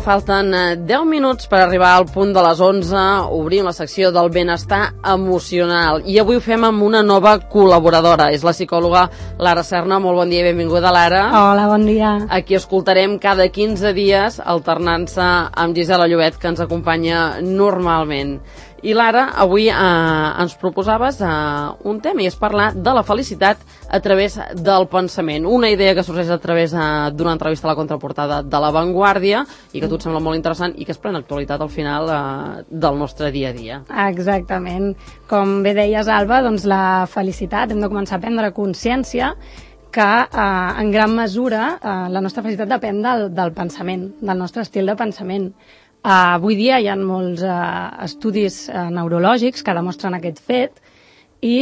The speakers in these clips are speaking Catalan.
falten 10 minuts per arribar al punt de les 11. Obrim la secció del benestar emocional. I avui ho fem amb una nova col·laboradora. És la psicòloga Lara Serna. Molt bon dia i benvinguda, Lara. Hola, bon dia. Aquí escoltarem cada 15 dies, alternant-se amb Gisela Llobet, que ens acompanya normalment. I Lara, avui ens proposaves un tema, i és parlar de la felicitat a través del pensament. Una idea que sorgeix a través d'una entrevista a la contraportada de La Vanguardia i que a tu et sembla molt interessant i que es pren actualitat al final del nostre dia a dia. Exactament. Com bé deies, Alba, doncs la felicitat, hem de començar a prendre consciència que en gran mesura la nostra felicitat depèn del pensament, del nostre estil de pensament. Avui dia hi ha molts estudis neurològics que demostren aquest fet i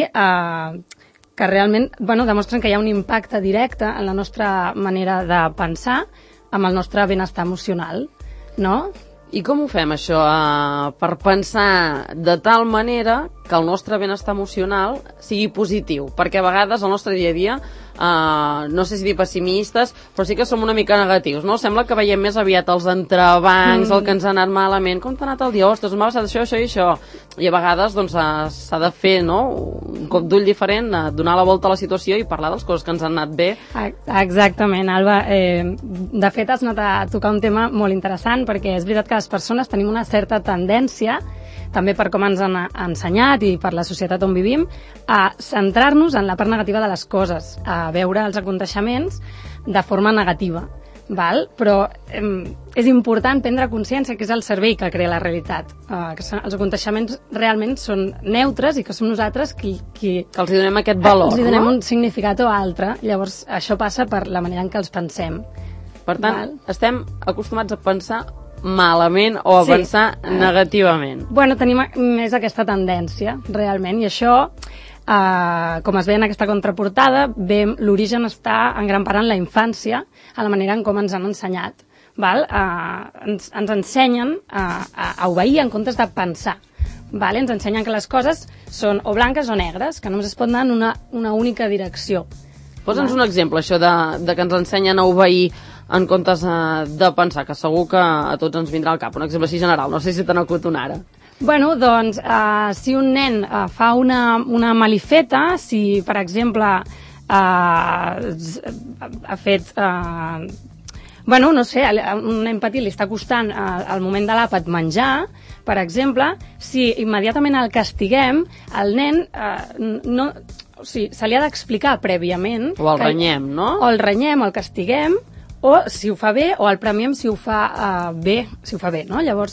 que realment demostren que hi ha un impacte directe en la nostra manera de pensar amb el nostre benestar emocional, no? I com ho fem, això, per pensar de tal manera que el nostre benestar emocional sigui positiu? Perquè a vegades el nostre dia a dia, no sé si dir pessimistes, però sí que som una mica negatius, no? Sembla que veiem més aviat els entrebancs, el que ens ha anat malament. Com t'ha anat el dia? Ostres, m'ha passat això, això i això. I a vegades doncs s'ha de fer, no?, un cop d'ull diferent, donar la volta a la situació i parlar de les coses que ens han anat bé. Exactament, Alba. De fet, has anat a tocar un tema molt interessant, perquè és veritat que les persones tenim una certa tendència, també per com ens han ensenyat i per la societat on vivim, a centrar-nos en la part negativa de les coses, a veure els aconteixements de forma negativa. Però és important prendre consciència que és el cervell que crea la realitat, que els aconteixements realment són neutres i que som nosaltres que els donem aquest valor, els donem un significat o altre. Llavors això passa per la manera en què els pensem. Per tant, estem acostumats a pensar malament o a pensar negativament. Tenim més aquesta tendència, realment, i això, com es ve en aquesta contraportada, l'origen està en gran part en la infància, a la manera en com ens han ensenyat. Ens ensenyen a obeir en comptes de pensar. Ens ensenyen que les coses són o blanques o negres, que només es pot anar en una única direcció. Posa'ns un exemple, això de que ens ensenyen a obeir en comptes de pensar, que segur que a tots ens vindrà al cap. Un exemple així general, no sé si te n'acut una ara. Doncs, si un nen fa una malifeta, si, per exemple, ha fet... no sé, un nen petit li està costant al moment de l'àpat menjar, per exemple, si immediatament el castiguem, el nen se li ha d'explicar prèviament... O el renyem, no? O el renyem, o el castiguem, o si ho fa bé, o el premiem si ho fa bé, no? Llavors,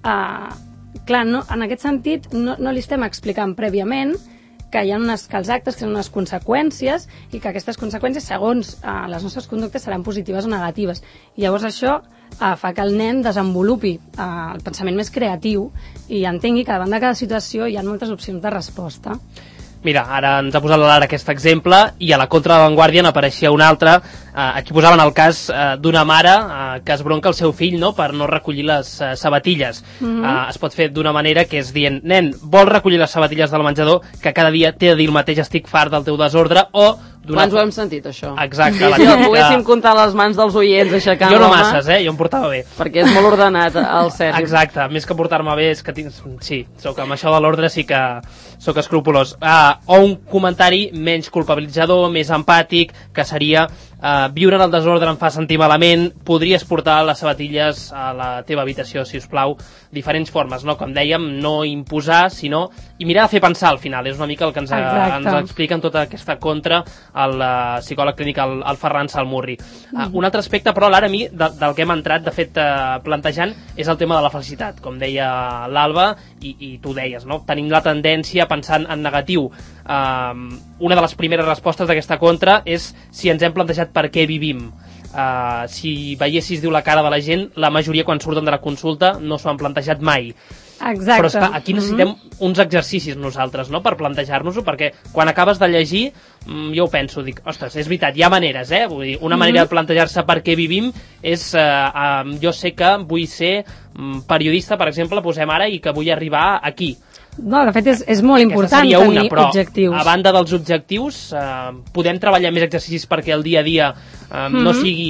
clar, en aquest sentit, no li estem explicant prèviament que els actes tenen unes conseqüències i que aquestes conseqüències, segons les nostres conductes, seran positives o negatives. I llavors això fa que el nen desenvolupi el pensament més creatiu i entengui que davant de cada situació hi ha moltes opcions de resposta. Mira, ara ens ha posat la Lara aquest exemple i a la contra de la Vanguardia n'apareixia un altre. Aquí posaven el cas d'una mare que es bronca el seu fill, no?, per no recollir les sabatilles. Es pot fer d'una manera que és dient: nen, vols recollir les sabatilles del menjador, que cada dia t'he de dir el mateix, estic fart del teu desordre, o... Quants ho hem sentit, això? Exacte. Si poguéssim comptar les mans dels oients aixecant jo no masses, jo em portava bé. Perquè és molt ordenat, el Sergi. Exacte, més que portar-me bé és que tinc... Sí, amb això de l'ordre sí que sóc escrupolós. O un comentari menys culpabilitzador, més empàtic, que seria viure en el desordre em fa sentir malament, podries portar les sabatilles a la teva habitació, si us plau. Diferents formes, no? Com dèiem, no imposar, sinó... I mirar de fer pensar al final, és una mica el que ens explica en tota aquesta contra el psicòleg clínic, el Ferran Salmurri. Un altre aspecte, però, Lara, a mi, del que hem entrat, de fet, plantejant, és el tema de la felicitat. Com deia l'Alba, i tu deies, no? Tenim la tendència a pensar en negatiu. Una de les primeres respostes d'aquesta contra és si ens hem plantejat per què vivim. Si veiessis, diu, la cara de la gent, la majoria quan surten de la consulta no s'ho han plantejat mai. Exacte. Però és que aquí necessitem uns exercicis nosaltres, no?, per plantejar-nos-ho, perquè quan acabes de llegir jo ho penso, dic, ostres, és veritat, hi ha maneres, vull dir, una manera de plantejar-se per què vivim és, jo sé que vull ser periodista, per exemple, posem ara, i que vull arribar aquí. No, de fet és molt important tenir objectius. A banda dels objectius, podem treballar més exercicis perquè el dia a dia no sigui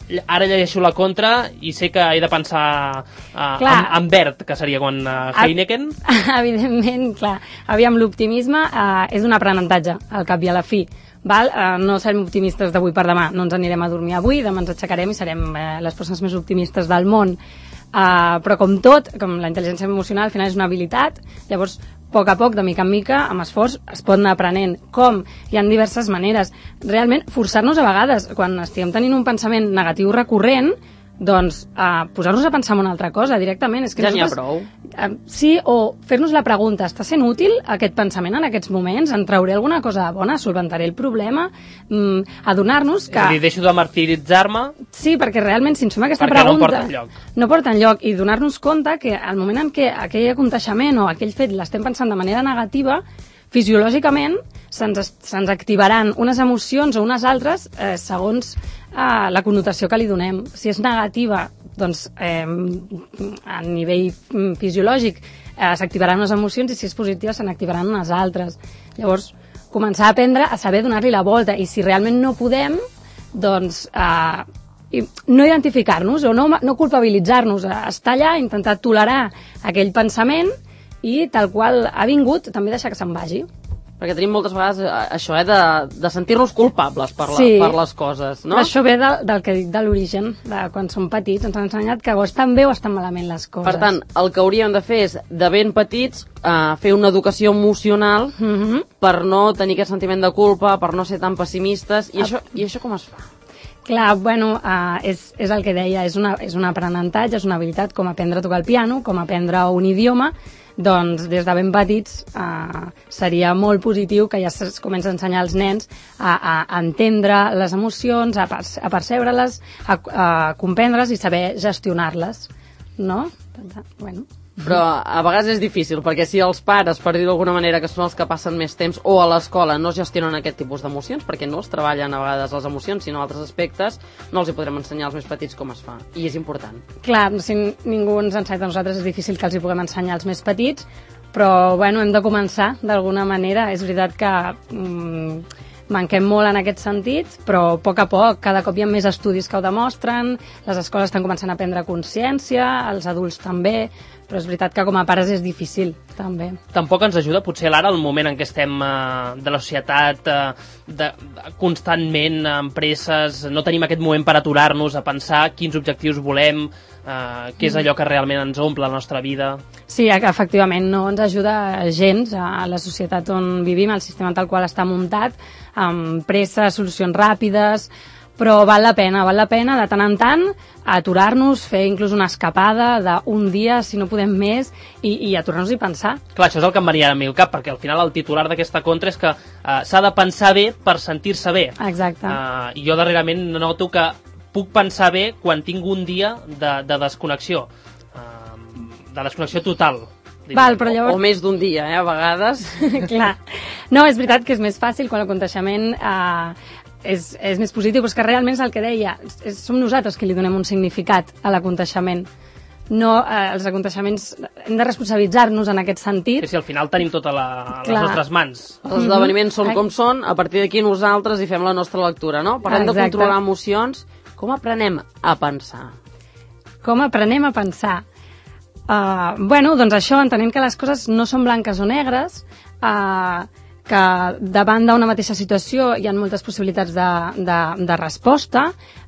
ara llegeixo la contra i sé que he de pensar en verd, que seria quan Heineken. Evidentment, clar. Aviam, l'optimisme és un aprenentatge, al cap i a la fi. Val? No serem optimistes d'avui per demà, no ens anirem a dormir avui, demà ens aixecarem i serem les persones més optimistes del món. Però com tot, com la intel·ligència emocional al final és una habilitat, llavors a poc, de mica en mica, amb esforç, es pot anar aprenent. Com? Hi ha diverses maneres. Realment, forçar-nos a vegades, quan estiguem tenint un pensament negatiu recurrent, doncs posar-nos a pensar en una altra cosa directament. És que ja n'hi ha prou. Sí, o fer-nos la pregunta, està sent útil aquest pensament en aquests moments? En trauré alguna cosa bona? Solventaré el problema? Adonar-nos que... És a dir, deixo de martiritzar-me? Sí, perquè realment, si ens fem aquesta pregunta... pregunta... Perquè no porta enlloc. No porta enlloc. I donar-nos compte que al moment en què aquell aconteixement o aquell fet l'estem pensant de manera negativa, fisiològicament se'ns activaran unes emocions o unes altres segons la connotació que li donem. Si és negativa, doncs a nivell fisiològic s'activaran unes emocions, i si és positiva se n'activaran unes altres. Llavors, començar a aprendre a saber donar-li la volta, i si realment no podem, doncs no identificar-nos o no culpabilitzar-nos, estar allà, intentar tolerar aquell pensament i tal qual ha vingut, també deixar que se'n vagi. Perquè tenim moltes vegades això, de sentir-nos culpables per les coses, no? Però això ve del que dic de l'origen, de quan som petits, ens han ensenyat que o estan bé o estan malament les coses. Per tant, el que hauríem de fer és, de ben petits, fer una educació emocional per no tenir aquest sentiment de culpa, per no ser tan pessimistes, i això com es fa? Clar, bueno, és el que deia, és un aprenentatge, és una habilitat, com aprendre a tocar el piano, com aprendre un idioma. Doncs des de ben petits seria molt positiu que ja es comença a ensenyar als nens a entendre les emocions, a percebre-les, a comprendre-les i saber gestionar-les, no? Bueno. Però a vegades és difícil, perquè si els pares, per dir-ho d'alguna manera, que són els que passen més temps, o a l'escola no gestionen aquest tipus d'emocions, perquè no es treballen a vegades les emocions, sinó altres aspectes, no els hi podrem ensenyar als més petits com es fa, i és important. Clar, si ningú ens ensenya a nosaltres, és difícil que els hi puguem ensenyar als més petits, però bueno, hem de començar d'alguna manera. És veritat que manquem molt en aquest sentit, però a poc, cada cop hi ha més estudis que ho demostren, les escoles estan començant a prendre consciència, els adults també, però és veritat que com a pares és difícil, també. Tampoc ens ajuda, potser l'ara, el moment en què estem de la societat, constantment amb presses, no tenim aquest moment per aturar-nos a pensar quins objectius volem, què és allò que realment ens omple la nostra vida. Sí, efectivament, no ens ajuda gens a la societat on vivim, el sistema tal qual està muntat, amb presses, solucions ràpides, però val la pena de tant en tant aturar-nos, fer inclús una escapada d'un dia, si no podem més, i aturar-nos i pensar. Clar, això és el que em venia a mi al cap, perquè al final el titular d'aquesta contra és que s'ha de pensar bé per sentir-se bé. Exacte. I jo darrerament noto que puc pensar bé quan tinc un dia de desconnexió, de desconnexió total. Val, però llavors... O més d'un dia, a vegades. Clar. No, és veritat que és més fàcil quan l'aconteixement és més positiu, però és que realment és el que deia, som nosaltres que li donem un significat a l'aconteixement. No, els aconteixements, hem de responsabilitzar-nos en aquest sentit. Sí, al final tenim tot a les nostres mans. Els esdeveniments són com són, a partir d'aquí nosaltres hi fem la nostra lectura, no? Parlem de controlar emocions, com aprenem a pensar? Com aprenem a pensar? Bueno, doncs això, entenent que les coses no són blanques o negres, que davant d'una mateixa situació hi ha moltes possibilitats de resposta,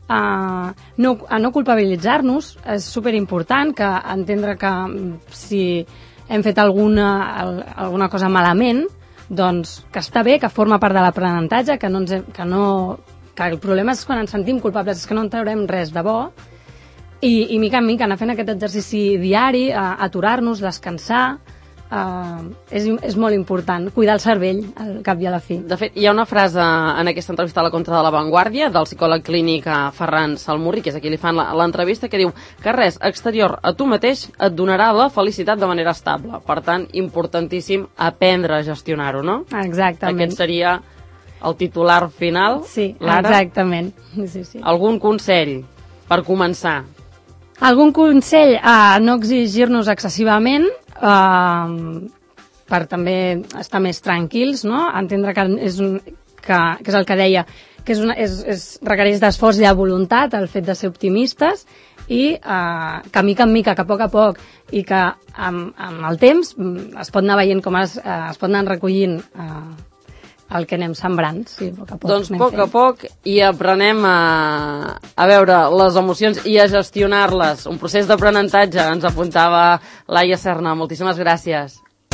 no culpabilitzar-nos, és superimportant, que entendre que si hem fet alguna cosa malament, doncs que està bé, que forma part de l'aprenentatge, que el problema és quan ens sentim culpables, és que no en traurem res de bo, i mica en mica anar fent aquest exercici diari, aturar-nos, descansar, és molt important, cuidar el cervell al cap i a la fi. De fet, hi ha una frase en aquesta entrevista a la Contra de la Vanguardia del psicòleg clínic Ferran Salmurri, que és a qui li fan l'entrevista, que diu que res exterior a tu mateix et donarà la felicitat de manera estable. Per tant, importantíssim aprendre a gestionar-ho, no? Exactament. Aquest seria el titular final. Sí, exactament. Sí. Algun consell per començar? Algun consell? No exigir-nos excessivament, per també estar més tranquils, no? Entendre que és el que deia, que requereix d'esforç i de voluntat el fet de ser optimistes i que mica en mica, que a poc, i que amb el temps es pot anar veient com es pot anar recollint el que anem sembrant. Sí, a poc doncs a poc i aprenem a veure les emocions i a gestionar-les. Un procés d'aprenentatge, ens apuntava Laia Serna. Moltíssimes gràcies.